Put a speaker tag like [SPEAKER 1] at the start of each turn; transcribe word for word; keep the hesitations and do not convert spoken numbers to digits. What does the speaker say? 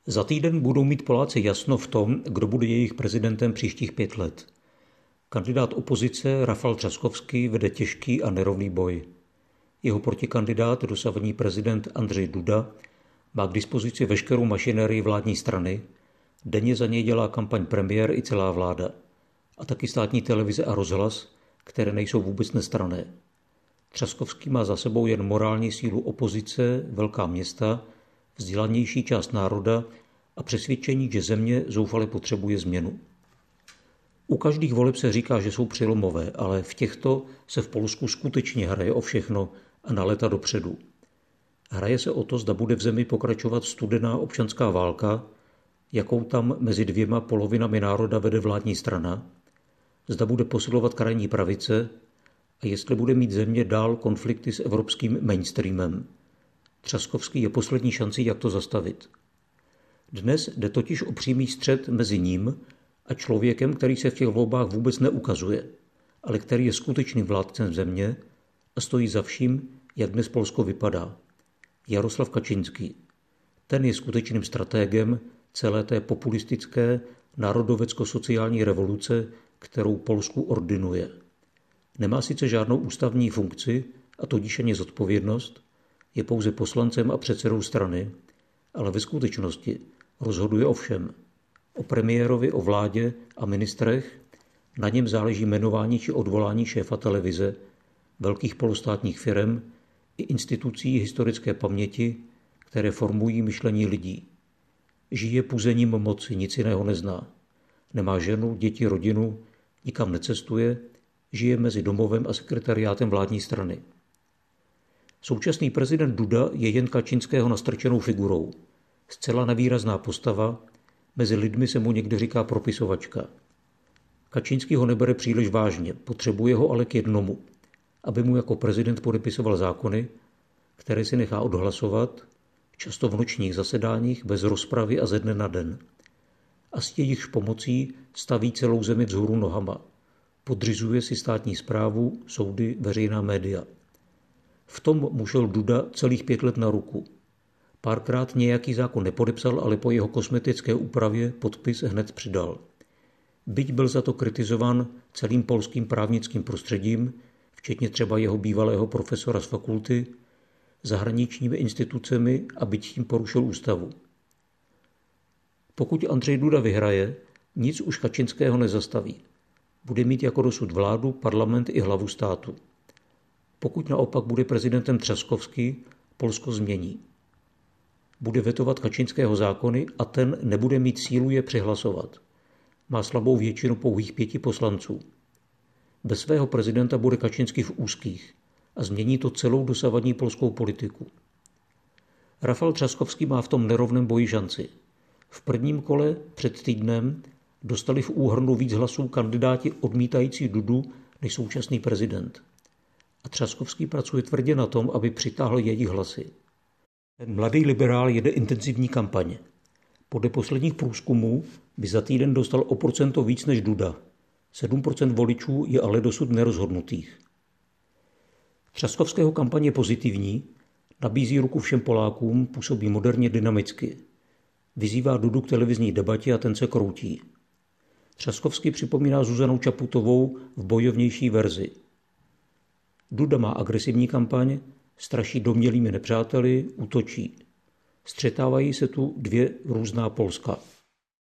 [SPEAKER 1] Za týden budou mít Poláci jasno v tom, kdo bude jejich prezidentem příštích pět let. Kandidát opozice Rafał Trzaskowski vede těžký a nerovný boj. Jeho protikandidát, dosavadní prezident Andrzej Duda, má k dispozici veškerou mašinérii vládní strany, denně za něj dělá kampaň premiér i celá vláda. A taky státní televize a rozhlas, které nejsou vůbec nestranné. Trzaskowski má za sebou jen morální sílu opozice, velká města, vzdělanější část národa a přesvědčení, že země zoufale potřebuje změnu. U každých voleb se říká, že jsou přelomové, ale v těchto se v Polsku skutečně hraje o všechno a na léta dopředu. Hraje se o to, zda bude v zemi pokračovat studená občanská válka, jakou tam mezi dvěma polovinami národa vede vládní strana, zda bude posilovat krajní pravice a jestli bude mít země dál konflikty s evropským mainstreamem. Trzaskowski je poslední šancí, jak to zastavit. Dnes jde totiž o přímý střet mezi ním a člověkem, který se v těch volbách vůbec neukazuje, ale který je skutečným vládcem země a stojí za vším, jak dnes Polsko vypadá. Jarosław Kaczyński. Ten je skutečným stratégem celé té populistické národovecko-sociální revoluce, kterou Polsku ordinuje. Nemá sice žádnou ústavní funkci, a tudíž ani zodpovědnost, je pouze poslancem a předsedou strany, ale ve skutečnosti rozhoduje o všem. O premiérovi, o vládě a ministrech, na něm záleží jmenování či odvolání šéfa televize, velkých polostátních firem i institucí historické paměti, které formují myšlení lidí. Žije puzením moci, nic jiného nezná. Nemá ženu, děti, rodinu, nikam necestuje, žije mezi domovem a sekretariátem vládní strany. Současný prezident Duda je jen Kaczynského nastrčenou figurou. Zcela nevýrazná postava, mezi lidmi se mu někdy říká propisovačka. Kaczynský ho nebere příliš vážně, potřebuje ho ale k jednomu, aby mu jako prezident podepisoval zákony, které si nechá odhlasovat, často v nočních zasedáních, bez rozpravy a ze dne na den. A s jejichž pomocí staví celou zemi vzhůru nohama. Podřizuje si státní správu, soudy, veřejná média. V tom mu šel Duda celých pět let na ruku. Párkrát nějaký zákon nepodepsal, ale po jeho kosmetické úpravě podpis hned přidal. Byť byl za to kritizován celým polským právnickým prostředím, včetně třeba jeho bývalého profesora z fakulty, zahraničními institucemi a byť tím porušil ústavu. Pokud Andrzej Duda vyhraje, nic už Kaczynského nezastaví. Bude mít jako dosud vládu, parlament i hlavu státu. Pokud naopak bude prezidentem Trzaskowski, Polsko změní. Bude vetovat Kaczynského zákony a ten nebude mít sílu je přehlasovat. Má slabou většinu pouhých pěti poslanců. Bez svého prezidenta bude Kaczynski v úzkých a změní to celou dosavadní polskou politiku. Rafał Trzaskowski má v tom nerovném boji šanci. V prvním kole před týdnem dostali v úhrnu víc hlasů kandidáti odmítající Dudu než současný prezident. A Trzaskowski pracuje tvrdě na tom, aby přitáhl jejich hlasy. Ten mladý liberál jede intenzivní kampaně. Podle posledních průzkumů by za týden dostal o procento víc než Duda. sedm procent voličů je ale dosud nerozhodnutých. Trzaskowského kampaň je pozitivní, nabízí ruku všem Polákům, působí moderně dynamicky. Vyzývá Dudu k televizní debatě a ten se kroutí. Trzaskowski připomíná Zuzanu Čaputovou v bojovnější verzi. Duda má agresivní kampaň, straší domnělými nepřáteli, útočí. Střetávají se tu dvě různá Polska.